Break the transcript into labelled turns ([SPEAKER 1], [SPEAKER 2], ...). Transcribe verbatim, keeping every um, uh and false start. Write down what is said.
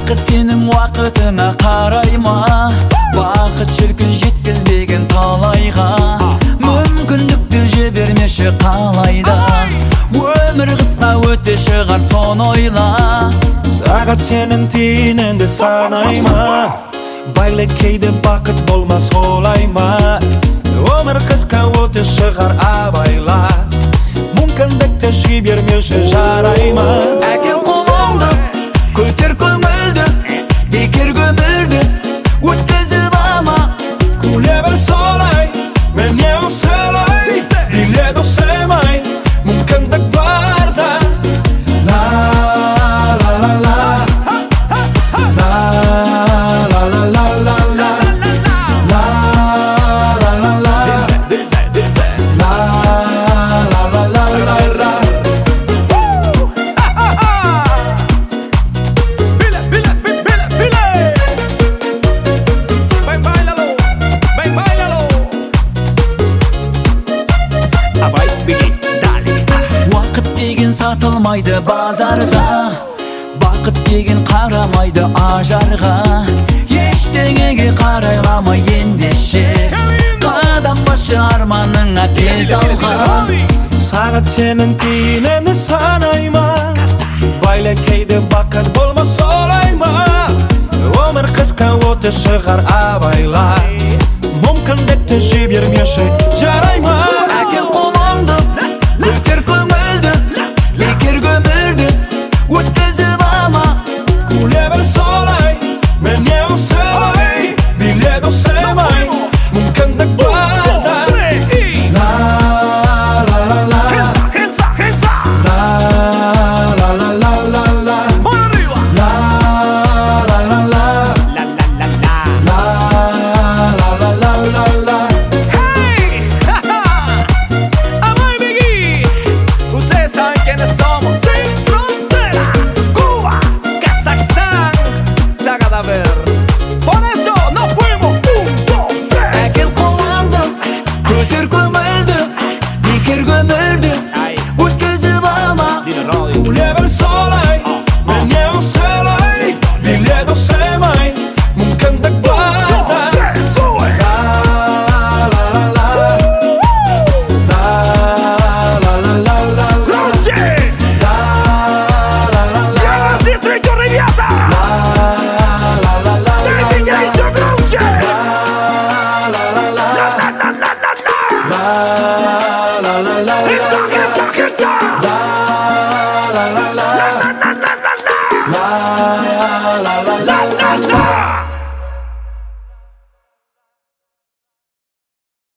[SPEAKER 1] Бақыт сенің уақытыңа қарай ма? Бақыт шіркін жеткізбеген талайға. Мүмкіндікті жібермеші қалайда. Өмір қысқа өте шығар, соны ойла.
[SPEAKER 2] Сағат сенің тиыныңды санай ма? Байлы кейде бақыт болмас олай ма? Өмір қысқа өте шығар, абайла. Мүмкіндікті жібермеші жарай ма?
[SPEAKER 1] Әкел қолыңды, көтер көңілді, бекер көмілді өткізіп алма.
[SPEAKER 2] Күле бір солай, мен не осылай, билет осылмай, мүмкіндік барда. La la la la, la la la la la la, la la la la, la la la la la.
[SPEAKER 3] Bile, bile, bile, bile. Ven, bailalo, ven, bailalo. Abay, Biggie, dale.
[SPEAKER 1] Уақыт деген сатылмайды базарға, бақыт деген қарамайды ажарға. Ештеңеге қарайламай ендеше, қадам башы арманыңа тез алға.
[SPEAKER 2] Сағат сенің тиыныңды санай ма? Байлы кейде бақыт болмас олай ма? Өмір қысқа өте шығар, абайла. Мүмкіндікті жібермеші жарай ма?
[SPEAKER 1] Әкел қолыңды, көтер көңілді, бекер көмілді өткізіп алма.
[SPEAKER 2] Күле бір солай, мен не осылай, билет осылмай, мүмкіндік барда. La la la la,
[SPEAKER 3] Hands up, hands up.
[SPEAKER 2] la la la la la la,
[SPEAKER 3] Mano arriba.
[SPEAKER 2] la la la la,
[SPEAKER 3] La, la, la, la.
[SPEAKER 2] la la la la la la.
[SPEAKER 3] Hey, Abay, Biggie. Ustedes saben quiénes somos. Sin frontera. Cuba, Kazajstán, Zagadaver. Por eso nos fuimos. Un, dos, tres.
[SPEAKER 1] Әкел қолыңды, көтер көңілді, бекер көмілді өткізіп алма.
[SPEAKER 2] Күле бір солай, мен не осылай, билет осылмай, мүмкіндік барда. La la la la, la la la la la la,
[SPEAKER 3] Грузчик!
[SPEAKER 2] la la la la,
[SPEAKER 3] Я вас здесь встречу, ребята!
[SPEAKER 2] la la la la la,
[SPEAKER 3] Дайте мне еще громче!
[SPEAKER 2] la la la la,
[SPEAKER 3] Ла-ла-ла-ла-ла!
[SPEAKER 2] la la la la,
[SPEAKER 3] Hands up, hands up, hands up!
[SPEAKER 2] la la la la,
[SPEAKER 3] Ла-ла-ла-ла-ла!
[SPEAKER 2] la la la la.
[SPEAKER 3] Ла-ла-ла!